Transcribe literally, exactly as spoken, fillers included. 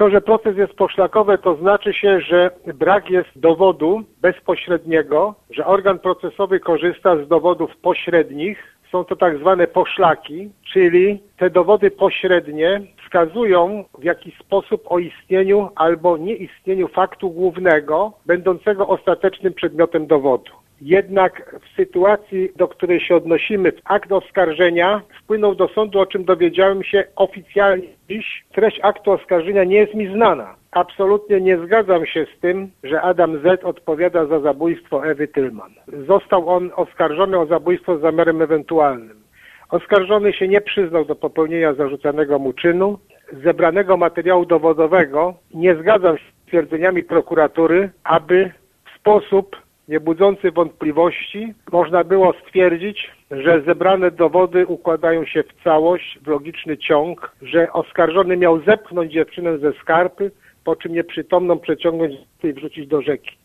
To, że proces jest poszlakowy, to znaczy się, że brak jest dowodu bezpośredniego, że organ procesowy korzysta z dowodów pośrednich. Są to tak zwane poszlaki, czyli te dowody pośrednie wskazują w jakiś sposób o istnieniu albo nieistnieniu faktu głównego, będącego ostatecznym przedmiotem dowodu. Jednak w sytuacji, do której się odnosimy, w akt oskarżenia wpłynął do sądu, o czym dowiedziałem się oficjalnie dziś. Treść aktu oskarżenia nie jest mi znana. Absolutnie nie zgadzam się z tym, że Adam Z. odpowiada za zabójstwo Ewy Tylman. Został on oskarżony o zabójstwo z zamiarem ewentualnym. Oskarżony się nie przyznał do popełnienia zarzucanego mu czynu. Z zebranego materiału dowodowego nie zgadzam się z twierdzeniami prokuratury, aby w sposób niebudzący wątpliwości można było stwierdzić, że zebrane dowody układają się w całość, w logiczny ciąg, że oskarżony miał zepchnąć dziewczynę ze skarpy, po czym nieprzytomną przeciągnąć i wrzucić do rzeki.